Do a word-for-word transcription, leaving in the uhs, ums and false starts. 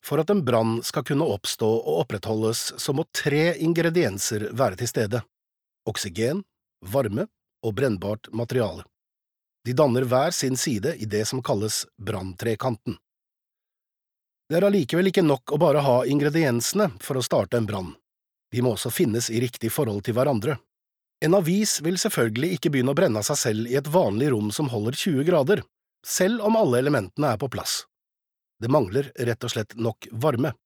For at en brann skal kunne oppstå og opprettholdes, så må tre ingredienser være til stede: oksygen, varme og brennbart materiale. De danner hver sin side i det som kalles branntrekanten. Det er allikevel ikke nok å bare ha ingrediensene for å starte en brann. De må også finnes i riktig forhold til hverandre. En avis vil selvfølgelig ikke begynne å brenne av seg selv i et vanlig rom som holder tjue grader, selv om alle elementene er på plass. Det mangler rett og slett nok varme.